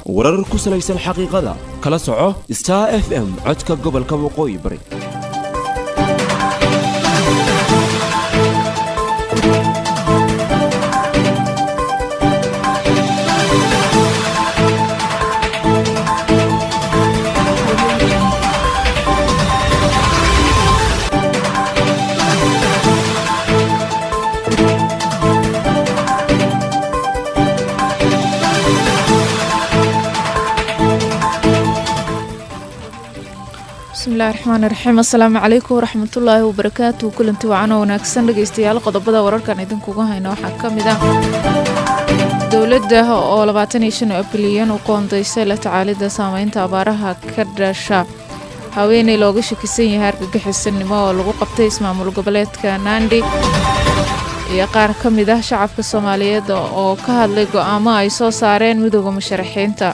warar ku salaysan xaqiiqada kala soco Star FM codka gobolka waqooyi bari bismillahi raxmaani raxiim assalaamu calaykum waraxmatullaahi wabarakaatuhu kulanti wacan oo wanaagsan dhegeystayaal qodobada wararkan idinkuga hayna waxaa ka mid ah dowladda oo 25 bilyan u qoondaysay la tacaalidda saameynta abaaraha ka dhasha haweeney looga shakisan yahay argagixisanimo oo lagu qabtay ismaamul goboleedka Nandi iyo qaar ka mid ah shacabka Soomaaliyeed oo ka hadlay go'aamo ay soo saareen midowga musharaxiinta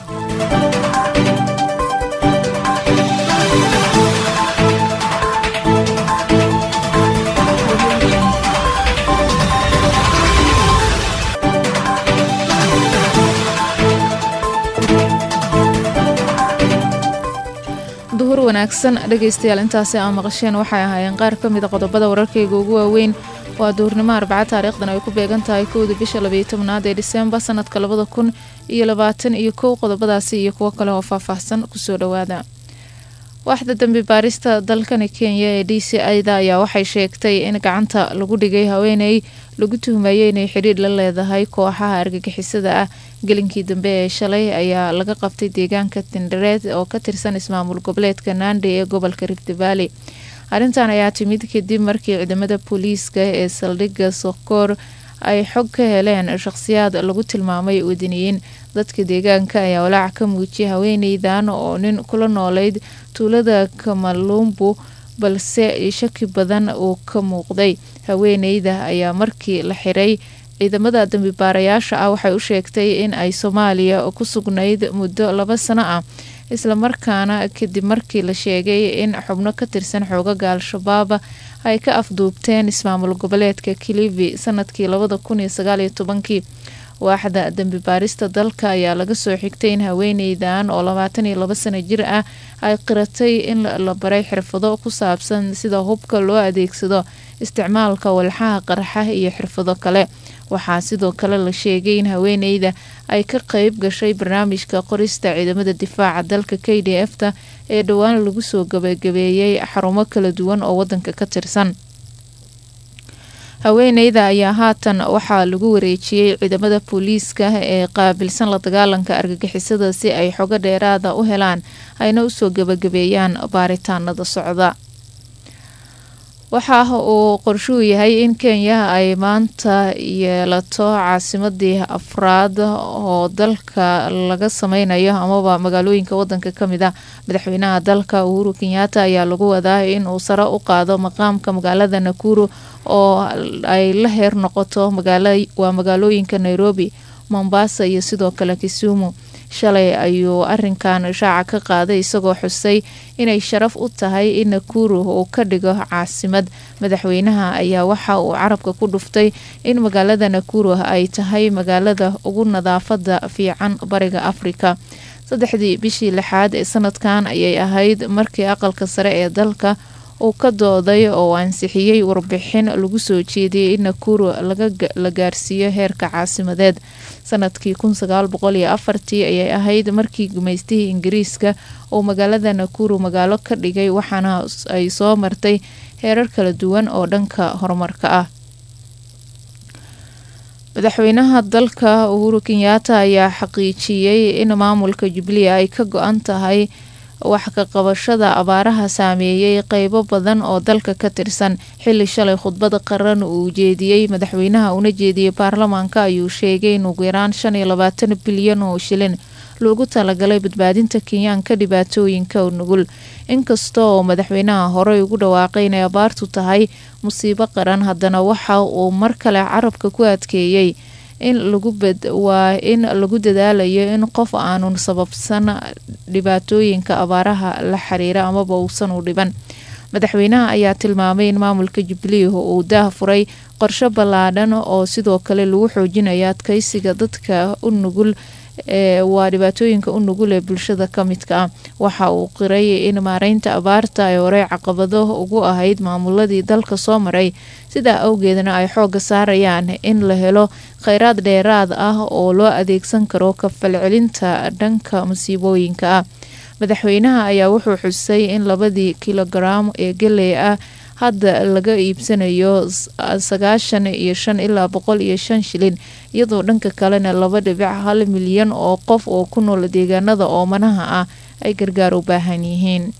wanaagsan dhageystayaal intaasi aan maqasheen waxay ahaayeen qaar ka mid ah qodobada wararkayga ugu waaweyn waa duurnimo Arbaca taariikhdan ay ku beegan tahay 1 bisha 12 ee December sanadka 2021 qodobadaasi iyo kuwa kale oo faahfaahsan ku soo dhawaada waaxda dambi baarista dalkani Kenya ee DCI-da ayaa waxay sheegtay in gacanta lagu dhigay haweeney lagu tuhmayay inay xiriir la leedahay kooxaha argagixisada ah gelinkii dambe ee shalay ayaa laga qabtay deegaanka Tinderet oo ka tirsan ismaamul goboleedka Nandi ee gobolka Rift Valley arrintan ayaa timid kadib markii ciidamada booliiska ee saldhigga Sokor ay xog ka heleen shakhsiyaad lagu tilmaamay wadaniyiin dadka deegaanka ayaa walaac ka muujiyay haweeneydan oo nin kula noolayd tuulada Kamalumbu balse shaki badan uu ka muuqday haweeneyda ayaa markii la xiray ciidamada dambi baarayaasha ah waxay u sheegtay in ay Soomaaliya ku sugnayd muddo 2 sano ah isla markaana kadib markii la sheegay in xubno ka tirsan xoogaga Al-Shabaab ay ka afduubteen ismaamul goboleedka Kilifi sanadkii 2019 waaxda dambi baarista dalka ayaa laga soo xigtay in haweeneydan oo 22 sano jir ah ay qiratay in la baray xirfado ku saabsan sida hubka loo adeegsado isticmaalka walxaha qarxa iyo xirfado kale waxaa sidoo kale la sheegay in haweeneyda ay ka qayb gashay barnaamijka qorista ciidamada difaaca dalka KDF-ta ee dhawaan lagu soo gabagabeeyay xarumo kala duwan oo wadanka ka tirsan haweeneyda ayaa haatan waxaa lagu wareejiyay ciidamada booliiska ee qaabilsan la dagaalanka argagixisada si ay xogo dheeraada u helaan ayna u soo gabagabeeyaan baaritaanada socda waxa uu qorshu yahay in Kenya ay maanta yeelato caasimadii afraad oo dalka laga sameynayo amaba magaalooyinka wadanka kamid ah madaxweynaha dalka Uhuru Kenyatta ayaa lagu wadaa in uu sare u qaado maqaamka magaalada Nakuru oo ay la heer noqoto magaalooyinka Nairobi Mombasa iyo sidoo kale Kisumu shalay ayuu arrinkan shaaca ka qaaday isagoo xusay inay sharaf u tahay in Nakuru uu ka dhigo caasimad madaxweynaha ayaa waxa uu carabka ku dhuftay in magaalada Nakuru ay tahay magaalada ugu nadaafada fiican bariga Afrika 3 bishii 6 ee sanadkan ayay ahayd markii aqalka sare ee dalka uu ka dooday oo ansixiyay warbixin lagu soo jeediyay in Nakuru la gaarsiiyo heerka caasimadeed sanadkii 1904 ayay ahayd markii gumeystihii Ingiriiska oo magaalada Nakuru magaalo ka dhigay waxaana ay soo martay heerar kala duwan oo dhanka horumarka ah madaxweynaha dalka Uhuru Kenyatta ayaa xaqiijiyay in maamulka Jubilee ay ka go'an tahay wax ka qabashada abaaraha saameeyay qaybo badan oo dalka ka tirsan xilli shalay khudbada qaran uu jeediyay madaxweynaha una jeediyay baarlamaanka ayuu sheegay in ugu yaraan 25 bilyan oo shilin loogu talagalay badbaadinta Kenyaanka dhibaatooyinka nugul inkastoo madaxweynaha hore ugu dhawaaqay in abaartu tahay musiibo qaran haddana waxa uu mar kale carabka ku adkeeyay in lagu dadaalayo in qof aanun sababsan dhibaatooyinka abaaraha la xiriira amaba uusan u dhiban madaxweynaha ayaa tilmaamay in maamulka Jubilee uu daah furay qorshe ballaadhan oo sidoo kale lagu xoojinayo adkeysiga dadka u nugul waa dhibaatooyinka u nugul ee bulshada ka midka ah. Waxa uu qiray in maareynta abaarta ay horey caqabado ugu ahayd maamuladii dalka soo maray, sidaa awgeedna ay xooga saarayaan in la helo kheyraad dheeraad ah oo loo adeegsan karo ka falcelinta dhanka musiibooyinka ah. Madaxweynaha ayaa wuxuu xusay in 2 kilogaram ee galey ah hadda laga iibsanayo 95 ilaa 105 shilin, iyadoo dhanka kalena 2.1 milyan oo qof oo ku nool deegaanada oomanaha ah ay gargaar u baahan yihiin.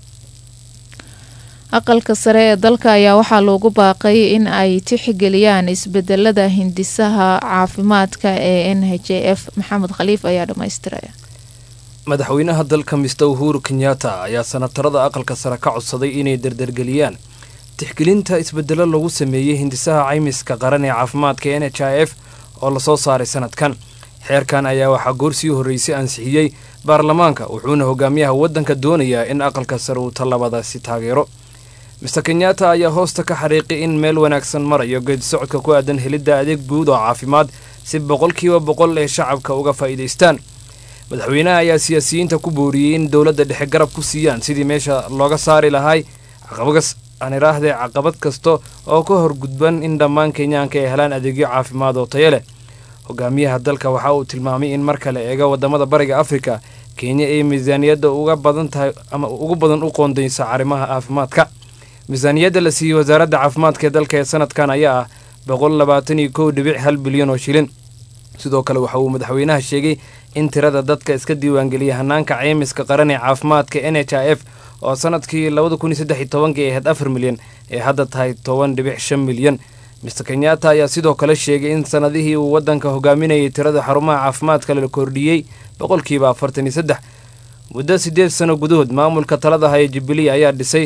Aqalka sare ee dalka ayaa waxaa loogu baaqay in ay tixgeliyaan isbedelada hindisaha caafimaadka ee NHIF. Maxamed Khaliif ayaa dhamaystiraya. madaxweynaha dalka Mr. Uhuru Kenyatta ayaa sanatarada aqalka sare ka codsaday inay dardargeliyaan tixgelinta isbedelo lagu sameeyay hindisaha caymiska qaran ee caafimaadka NHIF oo la soo saaray sanadkan. xeerkan ayaa waxaa goorsii horeysay ansixiyay baarlamaanka, wuxuuna hogaamiyaha wadanka doonayaa in aqalka sare uu talabadaasi taageero. Mr. Kenyatta ayaa hoosta ka xariiqay in meel wanaagsan marayo geedi socodka ku aadan helidda adeeg guud oo caafimaad si 100% ee shacabka uga faa'iideystaan. madaxweynaha ayaa siyaasiyiinta ku booriyay in dowladda dhexe garab ku siiyaan sidii meesha looga saari lahay caqabad kasta oo ka horgudban in dhammaan Kenyaanka ay helaan adeegyo caafimaad oo tayo leh. hogaamiyaha dalka waxa uu tilmaamay in marka la eego wadamada bariga Afrika, Kenya ay miisaaniyadda ugu badan u qoondeysa arrimaha caafimaadka. miisaaniyadda la siiyay wasaaradda caafimaadka ee dalka ee sanadkan ayaa ah 121.1 bilyan oo shilin. sidoo kale waxa uu madaxweynaha sheegay in tirada dadka iska diiwaangeliyay hanaanka caymiska qaran ee caafimaadka NHIF oo sanadkii 2013 ahayd 4 milyan ee hadda tahay 10.5 milyan. Mr. Kenyatta ayaa sidoo kale sheegay in sanadihii uu wadanka hogaaminayay tirada xarumaha caafimaadka la kordhiyay 43%. muddo 8 sano gudahood maamulka talada haya Jubilee ayaa dhisay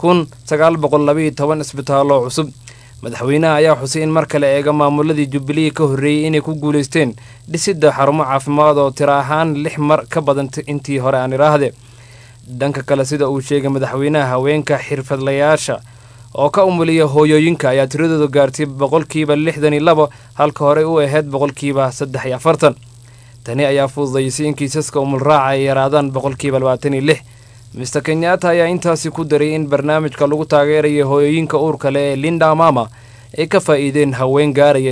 1912 isbitaallo cusub. madaxweynaha ayaa xusay in marka la eego maamuladii Jubilee ka horeeyay inay ku guuleysteen dhisidda xarumo caafimaad oo tiro ahaan 6 mar ka badan intii hore aan iraahday. dhanka kale sida uu sheegay madaxweynaha, haweenka xirfadlayaasha oo ka umuliya hooyooyinka ayaa tiradooda gaartay 62% halka hore u ahayd 43%. tani ayaa fududeysay in kiisaska umulraaca ay yaraadaan 26%. Mr. Kenyatta ayaa intaasi ku daray in barnaamijka lagu taageerayo hooyooyinka uurka leh ee Linda Mama ay ka faa'iideen haween gaaraya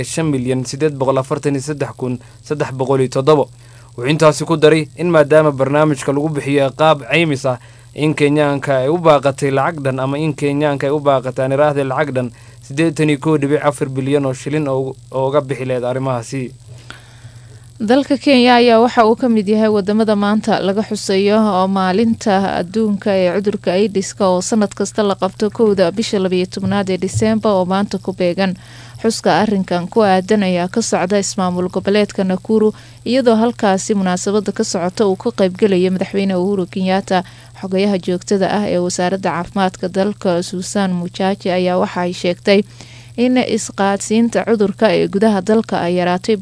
5,843,307. wuxuu intaasi ku daray in maadaama barnaamijka lagu bixiyo qaab caymis ah in Kenyaanka ay u baaqatay lacag dhan ama in Kenyaanka ay u baaqataan iraahday lacag dhan 81.4 bilyan oo shilin oo uga bixi leed arrimahaasi. dalka Kenya ayaa waxa uu ka mid yahay wadamada maanta laga xusayo oo maalinta adduunka ee cudurka AIDS-ka oo sanad kasta la qabto 1 bisha 12 ee Diseembar oo maanta ku beegan. xuska arrinkan ku aadan ayaa ka socda ismaamul goboleedka Nakuru, iyadoo halkaasi munaasabada ka socota uu ka qaybgalaya madaxweyne Uhuru Kenyatta. xogayaha joogtada ah ee wasaaradda caafimaadka dalka Susan Muchachi ayaa waxa ay sheegtay in isqaadsiinta cudurka ee gudaha dalka ay yaraatay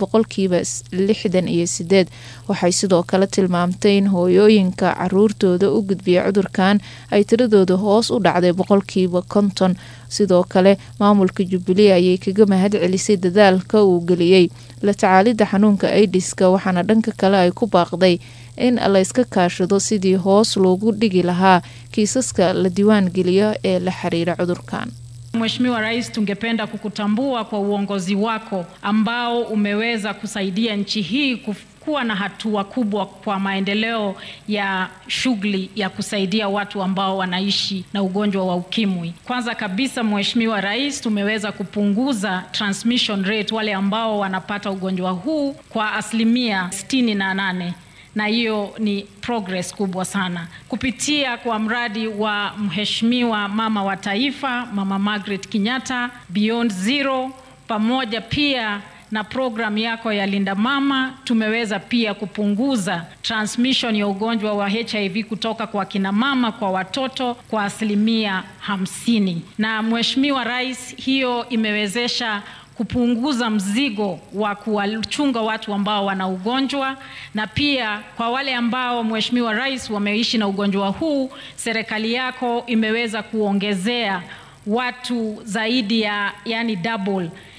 68%. waxay sidoo kale tilmaamtay in hooyooyinka caruurtooda u gudbiya cudurkan ay tiradooda hoos u dhacday 50%. sidoo kale maamulka Jubilee ayay kaga mahad celisay dadaalka uu geliyay la tacaalida xanuunka AIDS-ka, waxaana dhanka kale ay ku baaqday in la iska kaashado sidii hoos loogu dhigi lahaa kiisaska la diiwaan geliyo ee la xiriira cudurkan. Mheshimiwa Rais, tungependa kukutambua kwa uongozi wako ambao umeweza kusaidia nchi hii kuwa na hatua kubwa kwa maendeleo ya shughuli ya kusaidia watu ambao wanaishi na ugonjwa wa ukimwi. Kwanza kabisa Mheshimiwa Rais, tumeweza kupunguza transmission rate wale ambao wanapata ugonjwa huu kwa 68%. na hiyo ni progress kubwa sana. Kupitia kwa mradi wa Mheshimiwa Mama wa Taifa, Mama Margaret Kenyatta, Beyond Zero, pamoja pia na program yako ya Linda Mama, tumeweza pia kupunguza transmission ya ugonjwa wa HIV kutoka kwa kina mama kwa watoto kwa 50%. Na Mheshimiwa Rais, hiyo imewezesha kupunguza mzigo wa kuwachunga watu ambao wana ugonjwa, na pia kwa wale ambao Mheshimiwa Rais wameishi na ugonjwa huu, serikali yako imeweza kuongezea watu zaidi ya double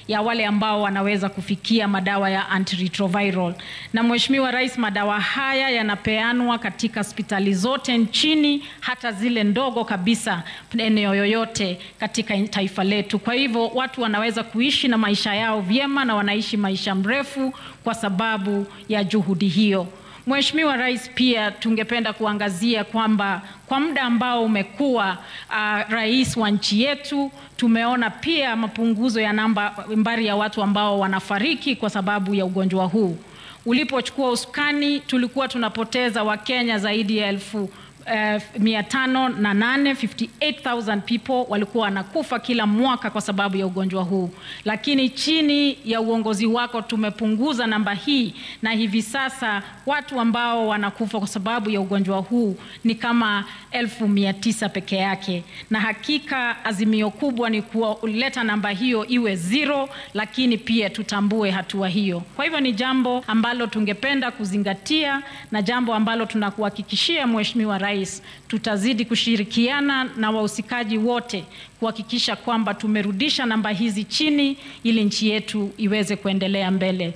ya wale ambao wanaweza kufikia madawa ya antiretroviral. Na Mheshimiwa Rais, madawa haya yanapeanwa katika hospitali zote nchini, hata zile ndogo kabisa eneo yoyote katika taifa letu. Kwa hivyo watu wanaweza kuishi na maisha yao vyema na wanaishi maisha mrefu kwa sababu ya juhudi hiyo. Mheshimiwa Rais, pia tungependa kuangazia kwamba kwa muda ambao umekuwa rais wa nchi yetu, tumeona pia mapunguzo ya nambari ya watu ambao wanafariki kwa sababu ya ugonjwa huu. Ulipochukua usukani, tulikuwa tunapoteza Wakenya zaidi ya 58,000 people walikuwa wanakufa kila mwaka kwa sababu ya ugonjwa huu. Lakini chini ya uongozi wako tumepunguza namba hii, na hivi sasa watu ambao wanakufa kwa sababu ya ugonjwa huu ni kama 900 peke yake. Na hakika azimio kubwa ni kuleta namba hiyo iwe 0, lakini pia tutambue hatua hiyo. Kwa hivyo ni jambo ambalo tungependa kuzingatia na jambo ambalo tunakuhakikishia Mheshimiwa Rais, tutazidi kushirikiana na wahusikaji wote kuhakikisha kwamba tumerudisha namba hizi chini ili nchi yetu iweze kuendelea mbele.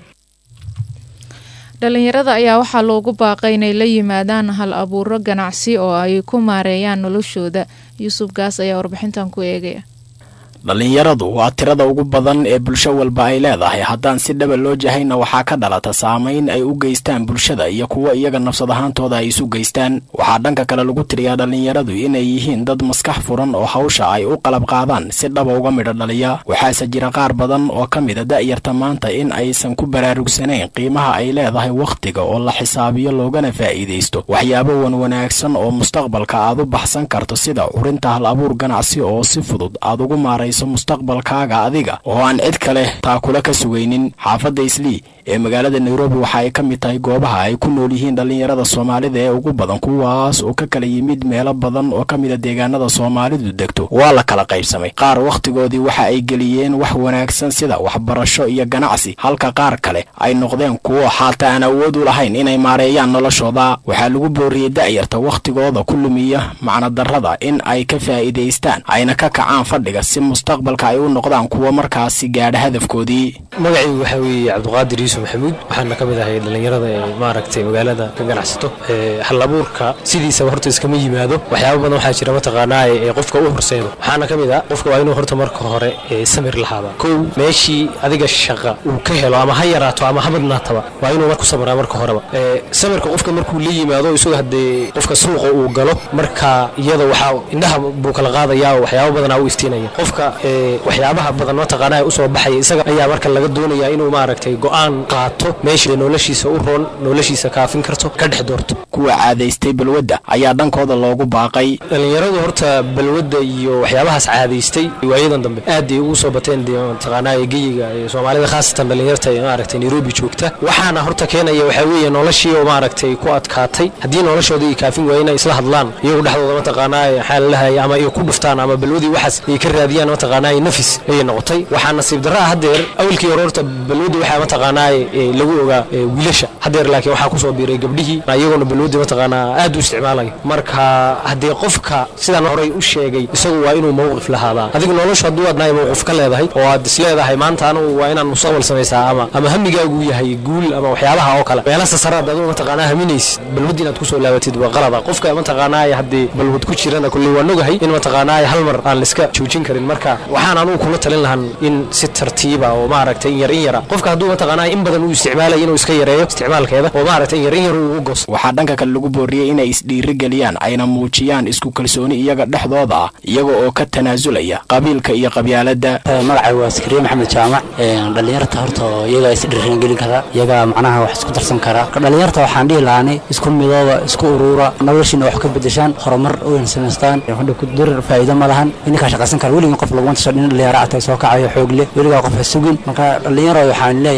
Dhalinyarada ayaa waxaa loogu baaqay inay la yimaadaan hal abuuro ganacsi oo ay ku maareeyaan noloshooda. Yusuf Gaas ayaa warbixintan ku eegaya. dhalinyaradu waa tirada ugu badan ee bulsho walba ay leedahay. haddaan si dhaba loo jahayna waxaa ka dhalata saameyn ay u geystaan bulshada iyo kuwa iyaga nafsad ahaantooda ay isu geystaan. waxaa dhanka kale lagu tiriyaa dhalinyaradu inay yihiin dad maskax furan oo hawsha ay u qalab qaadaan si dhaba uga midho dhaliya. waxaase jira qaar badan oo ka mida da'yarta maanta in aysan ku baraarugsanayn qiimaha ay leedahay wakhtiga oo la xisaabiyo loogana faa'iidaysto waxyaabo wanaagsan oo mustaqbalka aad u baxsan karto, sida urinta hal abuur ganacsi oo si fudud aad ugu maaray mustaqbalkaaga adiga oo aan cid kale taa kula ka sugaynin. xaafadda Islii ee magaalada Nairobi waxa ay ka mid tahay goobaha ay ku nool yihiin dhalinyarada Soomaalida ee ugu badan, kuwaas oo ka kala yimid meelo badan oo ka mid ah deegaanada Soomaalidu degto. waa la kala qaybsamay. qaar waqtigoodii waxa ay geliyeen wax wanaagsan sida waxbarasho iyo ganacsi, halka qaar kale ay noqdeen kuwo xaalta aan awood u lahayn inay maareeyaan noloshooda. waxaa lagu booriyay da'yarta waqtigooda ku lumiya macna darrada in ay ka faa'iideystaan, ayna ka kacaan fadhiga si mustaqbalka ay u noqdaan kuwa markaasi gaadha hadafkoodii. magacaygu waxa weeye Cabdiqaadir Yuusuf Maxamuud, waxaan ka mid ahay dhalinyarada ee maaragtay magaalada ka ganacsato. hal abuurka sidiisa horta iskama yimaado, waxyaabo badan waxaa jira mataqaanaa ee qofka u horseedo. waxaana ka mid ah qofka waa inuu horta marka hore samir lahaada. kow, meeshii adiga shaqa uu ka helo ama ha yaraato ama ha badnaataba waa inuu ku sabraa marka horeba. samirka qofka markuu la yimaado isagoo haddee qofka suuqa uu galo, marka iyada waxaa indhaha buu kala qaadayaa oo waxyaabo badan u iftiinaya. qofka waxyaabaha badan mataqaanaa u soo baxay isaga ayaa marka laga doonayaa inuu maaragtay go'aan qaato meesha noloshiisa u roon, noloshiisa kaafin karto, ka dhex doorto. kuwa caadaystay balwadda ayaa dhankooda loogu baaqay. dhalinyaradu horta balwadda iyo waxyaabahaas caadaystay waayadan dambe aad ay ugu soo bateen mataqaanaa geyiga Soomaalida, khaasatan dhalinyarta maaragtay Nairobi joogta. waxaana horta keenaya waxa weeye noloshii oo maaragtay ku adkaatay. haddii noloshoodii kaafin waayna isla hadlaan iyagu dhexdooda mataqaanaa xal lahaay ama ay ku dhuftaan ama balwadii waxaas ay ka raadiyaan mataqaanaa nafis ay noqotay. waxaa nasiib darro hadeer awalkii horta balwadii waxa mataqaanaa lagu ogaa wiilasha, hadeer laakiin waxa ku soo biiray gabdhihii ayagoo balwadii mataqaanaa aad u isticmaalay. marka hadii qofka sidaan horey u sheegay isagu waa inuu mowqif lahaadaa. adiga nolosha haduu adnaay mowqif ka leedahay oo aad isleedahay maanta anu waa inaan mustaqbal samaysaa ama hamigaagu yahay guul ama waxyaabaha oo kale meelaha sasaraad adoo mataqaanaa haminays balwadii inaad ku soo laabatid waa qalad. qofka mataqaanaa hadii balwad ku jirana kulli waa nogahay in mataqaanaa hal mar aan liska joojin karin. marka waxaan anu kula talin lahaa in si tartiiba oo maaragtay in yar qofka haduu mataqaanaa in badan uu isticmaalay inuu iska yareeyo isticmaalkeeda oo maaragtay in yar uu goos. waxaa dhanka kale lagu booriyay inay isdhiiri galiyaan, ayna muujiyaan isku kalsooni iyaga dhexdooda ah, iyaga oo ka tanaasulaya qabiilka iyo qabyaaladda. magacay waa Iskariim Maxamed Jaamac. dhalinyarta horta iyaga isdhiiri gelin kara, iyaga macnaha wax isku darsan kara. dhalinyarta waxaan dhihi lahaanay isku midooba, isku urura, noloshina wax ka bedeshaan, horumar u samaystaan. hadda ku dirir faa'iido ma lahan. inka shaqaysan kara weliga qof lagu wantasho in dhalinyaro atay soo kacayo xoog leh, weliga qof sugin. marka dhalinyarada waxaan leeyahay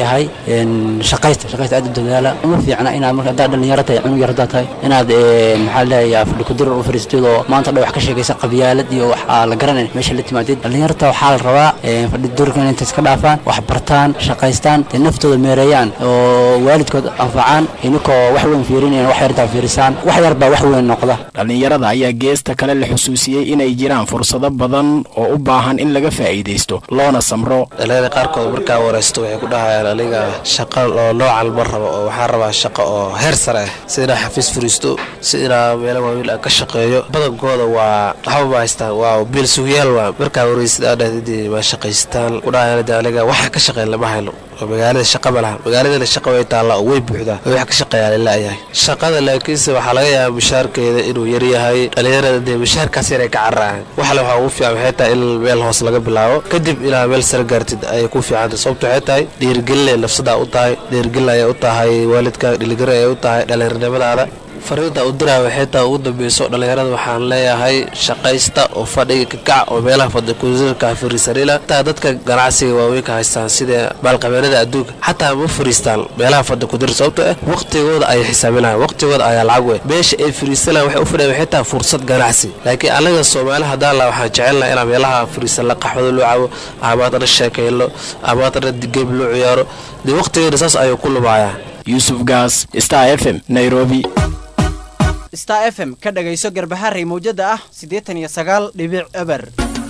shaqaysta aad u dadaala uma fiicna inaad marka dhalinyarada cunug yarada tahay inaad maxaa leeyahay fadhi ku dirar u fariisto maanta dhow wax ka sheegaysa qabyaalad iyo wax la garanay meesha la timaadid dhalinyarada waxaa la rabaa fadhi durkan inta iska dhaafaan wax bartaan shaqaystaan naftooda meereeyaan oo waalidkood anfacaan inkoo wax weyn fiirinayaan wax yarta fiirisaan wax yar baa wax weyn noqda dhalinyarada ayaa geesta kale la xusuusiyay inay jiraan fursado badan oo u baahan in laga faa'iideysto loona samro dhalinyarada qaarkood markaa wareysto waxay ku dhahayaan aniga shaqo oo noocan ma rabo oo waxaan rabaa shaqo oo heer sare ah sida xafiis furiisto sida meelo waaweyn ka shaqeeyo badankooda waa waxba ma haystaan waa bil suuqyaal waa markaa wareysidaa dhahdii ma shaqaystaan ku dhahayaan aniga waxa ka shaqeyn lama hayno magaalada shaqo ma laha magaalada shaqo way taala oo way buuxdaa wax ka shaqeeyaan ilaa yahay shaqada laakiinse waxa laga yaabaa mushaarkeeda inuu yar yahay dhalinyarada mushaarkaas yar ay ka cararaan waxa ugu fiican waxay tahay in meel hoos laga bilaabo kadib ilaa meel sare gaartid ay ku fiican sababtoo waxay tahay dhiirigelin nafsada u tahay dhiirigelin ay u tahay waalidka dhiirigelin ay u tahay dhalinyaronimadaada fariinta u diraa waxay tahay ugu dambayso dhalinyarada waxaan leeyahay shaqaysta oo fadhiga ka kac oo meelaha fadhi kuusirka fariisanila taa dadka ganacsiga waaweyn ka haystaan sida maalqabeennada adduunka xataa ma fariistaan meelaha fadhi ku dir sababtoo ah waqtigooda ay xisaabinayaan waqtigooda ayaa lacag weyn meesha ay fariisanayaan waxay u fadhiyaan waxay tahay fursad ganacsi laakiin anaga Soomaaliya hadaan la waxaan jecelnahay inaan meelaha fariisan la qaxwada loo cabo amaadana sheekaylo amaadana digab loo ciyaaro de waqtigeeda saas ayuu ku lumaayaan Yusuf Gas Star FM Nairobi Star FM ka dhagayso garbaharey mowjada ah 89.eber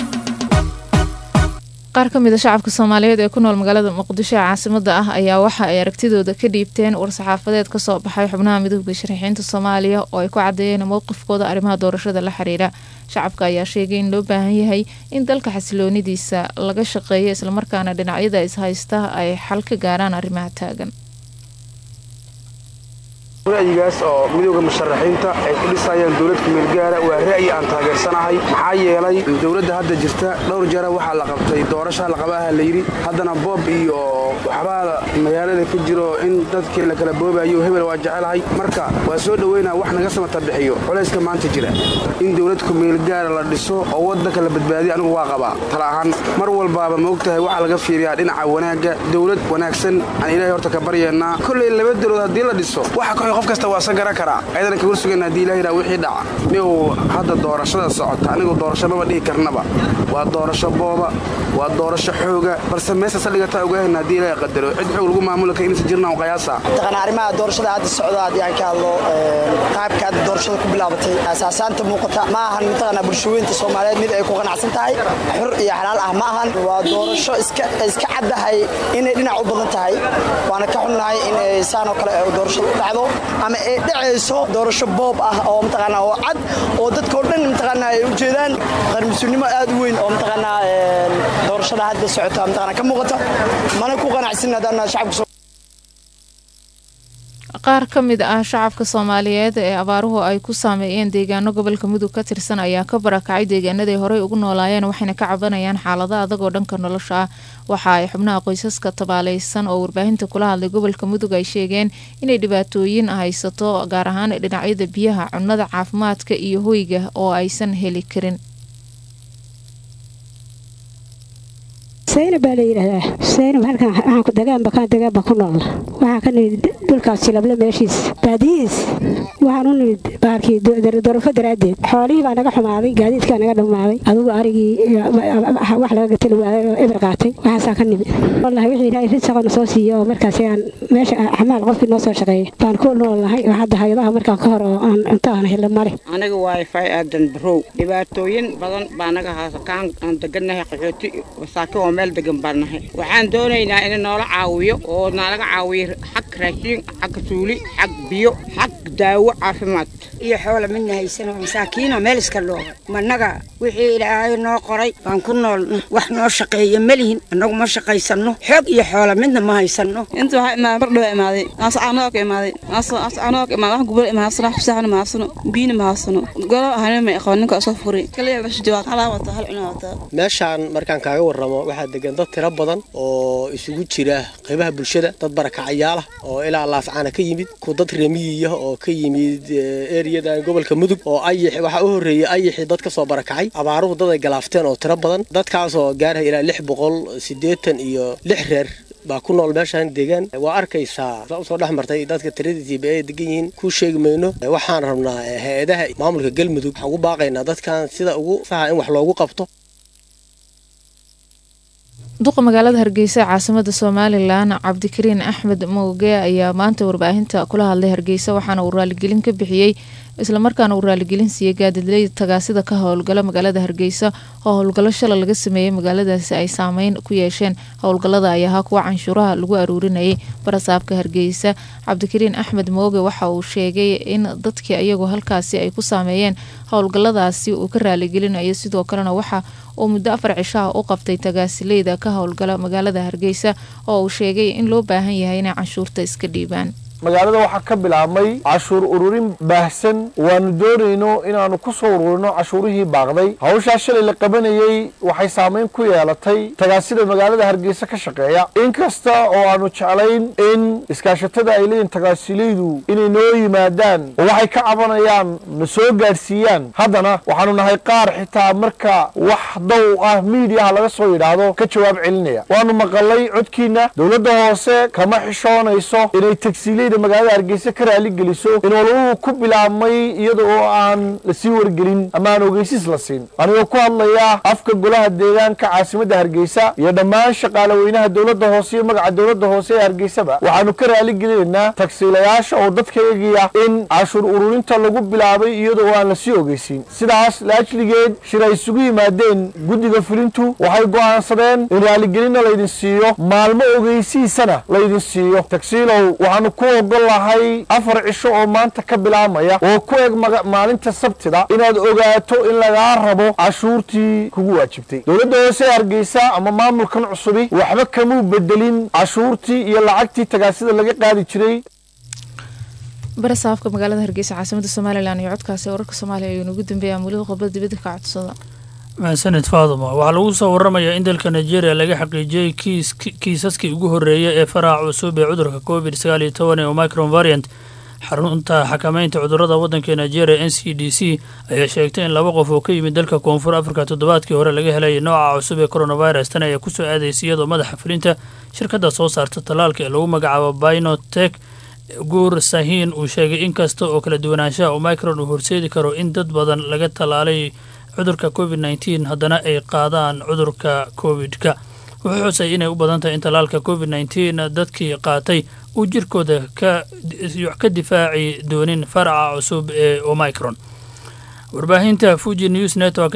qaar ka mid ah shacabka Soomaaliyeed ee ku nool magaalada Muqdisho ee caasimadda ah ayaa waxa ay aragtidooda ka dhiibteen war-saxaafadeed ka soo baxay xubnaha midowga sharaxiinta Soomaaliya oo ay ku cadeeyeen mowqifkooda arrimaha doorashada la xiriira shacabka ayaa sheegay in loo baahan yahay in dalka xasiloonidiisa laga shaqeeyo isla markaana dhinacyada is haysta ay xal ka gaaraan arrimaha taagan ra'yigaas oo midowga musharaxiinta ay ku dhisayaan dawladda meelgaara waa ra'yi aan taageersanahay maxaa yeelay dawladda hadda jirta dhowr jeer waxa la qabtay doorasho la qabaha la yiri haddana boob iyo waxba magaalada ka jiro in dadkii la kala boobayo hebel waa jecelahay marka waa soo dhaweynaa wax naga samata bixiyo culayska maanta jira in dawladda meelgaara la dhiso oo waddanka la badbaadiyo anigu waa qabaa tala ahaan mar walbaaba ma ogtahay waxa laga fiiriyaa dhinaca wanaaga dawlad wanaagsan aan ilaahay horta ka baryeena kulay laba dawlad hadii la dhiso waxa qof kasta waa sagara kara aydan ka warsugan hadii ilaahay wixii dhaca niyo hadda doorashada socota anigu doorasho ma dhihi karnaba waa doorasho booba waa doorasho xooga balse meesha saldhigata ogaahayna hadii ilaahay qadaro cid xoog lagu maamulo ka inta jirnaa qiyaasa taqana arrimaha doorashada hadda socda hadii aan ka hadlo qaabka doorashada ku bilaabatay asaasaanta muuqata ma ahan taqana bulshooyinka Soomaaliyeed mid ay ku qanacsan tahay xur iyo xalaal ah ma ahan waa doorasho iska cadahay inay dhinac u badan tahay waana ka xunnahay in ay saano kale doorashada u dhacdo ama ay dhacayso doorasho boob ah oo mataqaana oo cad oo dadka oo dhan mataqaana ay u jeedaan qarmisunnimo aad u weyn oo mataqaana doorashada hadda socota mataqaana ka muuqata mana ku qanacsan hadana shacabka qaar ka mid ah shacabka Soomaaliyeed ee abaaruhu ay ku saameeyeen deegaano gobolka Mudug ka tirsan ayaa ka barakacay deegaanada ay horey ugu noolaayeen waxayna ka cabanayaan xaaladaha adag oo dhanka nolosha ah waxa ay xubnaha qoysaska tabaalaysan oo warbaahinta kula hadlay gobolka Mudug ay sheegeen inay dhibaatooyin haysato gaar ahaan dhinacyada biyaha cunnada caafimaadka iyo hoyga oo aysan heli karin Zainab baa yiraahdaa Zainab halkan waxaan ku dagaan ku nool waxa ka nimid dhulkaas jilable meeshiis baadiis waxaan u nimid baarkii doorafo daraadeed xoolihii baa naga xumaaday gaadiidka naga dhamaaday adigu arigii wax laga gatay oo eber qaatay waxaas ka nimid wallahi wixii ilaahay risaqana soo siiyo markaas aan meesha xamaal qofkii noo soo shaqeeyay baan ku noolahay waxa hay'adaha markaa ka hor oo aan intaan helo mare aniga wifi aadan barow dhibaatooyin badan baa naga haaskaan aan deganahay qaxooti wasaako meel degan barnahay waxaan doonaynaa in noola caawiyo oo naalaga caawiyo xaq raashin xaq suuli xaq biyo xaq daawo caafimaad iyo xoolo midna haysan masaakiina meel iska loo managa wixii ilaahay noo qoray baan ku nool wax noo shaqeeyo malihin anagu ma shaqaysano xoog iyo xoolo midna ma haysano inta waxa ma bardho imaaday asaano ka imaaday wax gubal imaaday salax saxan ma hasano biina ma hasano galo ahana ma aqoonin ka soo furay kaliya bash jawaab ala wata hal cuna wata meeshaan markaan kaaga warramo waxa degan dad tiro badan oo isugu jira qaybaha bulshada dad barakacayaal ah oo ilaa laafcana ka yimid ku dad reemiyiya oo ka yimid area gobolka Mudug oo ayix waxa u horeeyay ayixi dad ka soo barakacay abaaruhu dad ay galaafteen oo tiro badan dadkaas oo gaaray ilaa 686 reer baa ku nool meeshaan deegaan waa arkaysaa usoo dhex martay dadka tiradiisiiba ay degan yihiin ku sheegi mayno waxaan rabnaa hay-adaha maamulka galmudug waxaan ugu baaqaynaa dadkan sida ugu saxa in wax loogu qabto duqa magaalada Hargeysa caasimada Soomaaliland Cabdikariin Axmed Mowge ayaa maanta warbaahinta kula hadlay Hargeysa waxaana uu raaligelin ka bixiyay isla markaana uu raaligelin siiyay gaadiidleyda tagaasida ka howlgala magaalada Hargeysa oo howlgalo shalay laga sameeyay magaaladaasi ay saameyn ku yeesheen howlgalada ayaa kuwa canshuuraha lagu aruurinayay barasaabka Hargeysa Cabdikariin Axmed Mowge waxa uu sheegay in dadkii ayagu halkaasi ay ku saameeyeen howlgaladaasi uu ka raaligelinayo sidoo kalena waxa oo muddo 4 cisho u qabtay tagaasileyda ka howlgala magaalada Hargeysa oo uu sheegay in loo baahan yahay inay canshuurta iska dhiibaan magaalada waxaa ka bilaabmay cashuur ururin baahsan waanu doonayno inaanu ku soo ururino cashuurihii baaqday hawshaa shalay la qabanayay waxay saameyn ku yeelatay tagaasida magaalada Hargeysa ka shaqeeya inkasta oo aanu jeclayn in iskaashatada ay leeyihiin tagaasileydu inay noo yimaadaan oo waxay ka cabanayaan na soo gaarsiiyaan haddana waxaanu nahay qaar xitaa marka wax dow ah miidiyaha laga soo yidhaahdo ka jawaab celinaya waanu maqalay codkiina dowladda hoose kama xishoonayso inay tagsiiley magaalada Hargeysa ka raali geliso in uu ku bilaabmay iyadoo aan la sii wargelin ama aan ogeysiis la siin aniga ku hadlaya afka golaha deegaanka caasimada Hargeysa iyo dhammaan shaqaalaweynaha dowladda hoose iyo magaca dowladda hoose ee Hargeysa waxaanu ka raali gelinaynaa tagsiilayaasha oo dadkayga in cashuur ururinta lagu bilaabay iyadoo aan la sii ogeysiin sidaas laajligeed shiray isugu yimaadeen guddiga fulintu waxay go'aansadeen in raali gelina la idin siiyo maalmo ogeysiisana la idin siiyo tagsiilow waxaanu ku ogolahay 4 cisho oo maanta ka bilaabmaya oo ku eg maalinta Sabtida inaad ogaato in laga rabo cashuurtii kugu waajibtay dowladda hoose Hargeysa ama maamulkan cusubi waxba kama bedelin cashuurtii iyo lacagtii tagaasida laga qaadi jiray barasaafka magaalada Hargeysa caasimada Soomaaliland iyo codkaasi wararka Soomaaliya ayuu ugu dambeeyay mulada qodobada dibadda ka codsada mahadsanid Faadimo waxaa lagu soo waramayaa in dalka Nigeria laga xaqiijiyay kiisaskii ugu horeeyay ee faraca cusub ee cudurka COVID-19 ee Omicron variant xarunta xakamaynta cudurrada waddanka Nigeria NCDC ayaa sheegtay in 2 qof oo ka yimid dalka Koonfur Afrika toddobaadkii hore laga helay nooca cusub ee coronavirus tan ayaa ku soo aadaysay iyadoo madaxa fulinta shirkadda soo saarta talaalka ee lagu magacaabo BioNTech Guur Sahin uu sheegay in kasta oo kala duwanaanshaha Omicron uu horseedi karo in dad badan laga talaalay cudurka COVID-19 haddana ay qaadaan cudurka COVID-ka wuxuu xusay inay u badan tahay in talaalka COVID-19 dadkii qaatay uu jirkooda ka difaaci doonin faraca cusub ee Omicron warbaahinta Fuji News Network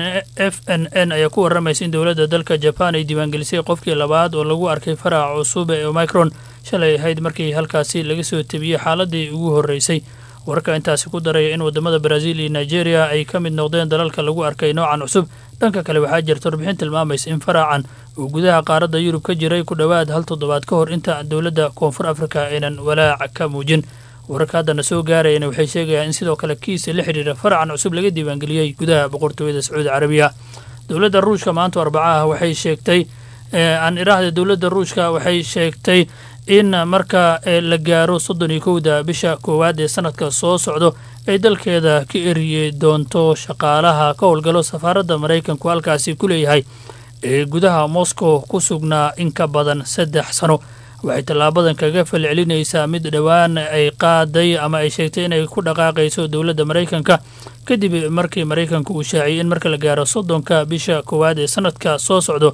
FNN ayaa ku waramaysa in dowladda dalka Japan ay diiwaangelisay qofkii labaad oo lagu arkay faraca cusub ee Omicron shalay ahayd markii halkaasi laga soo tabiyay xaaladii ugu horeysay warka intaasi ku daraya in wadamada Brazil iyo Nigeria ay ka mid noqdeen dalalka lagu arkay noocan cusub dhanka kale waxaa jirta warbixin tilmaamaysa in faracan uu gudaha qaaradda Yurub ka jiray ku dhawaad 1 toddobaad ka hor inta dowladda Koonfur Afrika aynan walaac ka muujin warka haddana soo gaarayna waxay sheegayaan in sidoo kale kiis la xiriira faracan cusub laga diiwaangeliyay gudaha boqortooyada Sacuudi Carabiya dowladda Ruushka maanta Arbacaha waxay sheegtay dowladda Ruushka waxay sheegtay in marka la gaaro 31 bisha koowaad ee sanadka soo socdo ay dalkeeda ka eriyay doonto shaqaalaha ka howlgalo safaaradda Mareykanku halkaasi ku leeyahay ee gudaha Moscow ku sugnaa in ka badan 3 sano waxay talaabadan kaga falcelinaysaa mid dhawaan ay qaaday ama ay sheegtay inay ku dhaqaaqayso dowladda Mareykanka kadib markii Mareykanku uu shaaciyay in marka la gaaro 30 bisha koowaad ee sanadka soo socdo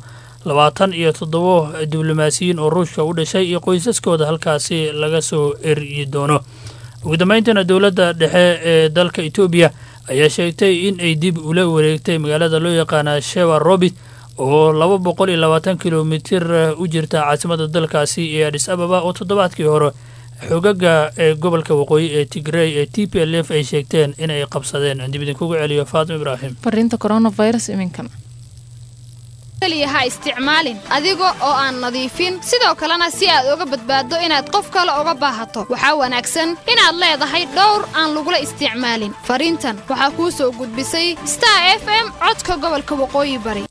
27 diblomaasiyiin oo Ruushka u dhashay iyo qoysaskooda halkaasi laga soo eriyi doono ugu dambeyntiina dowladda dhexe ee dalka Ethiopia ayaa sheegtay in ay dib ula wareegtay magaalada loo yaqaan Shewa Robit oo 220 kilomitir u jirta caasimada dalkaasi ee Addis Ababa oo toddobaadkii hore xogaga ee gobolka waqooyi ee Tigray ee TPLF ay sheegteen in ay qabsadeen dib idin kugu celiyo Faatimo Ibrahim farinta coronavirus iminkan ha isticmaalin adiga oo aan nadiifin sidoo kalena si aad uga badbaado inaad qof kale uga baahato waxaa wanaagsan inaad leedahay dhowr aan lagula isticmaalin fariintan waxaa kuu soo gudbisay Star FM codka gobolka waqooyi bari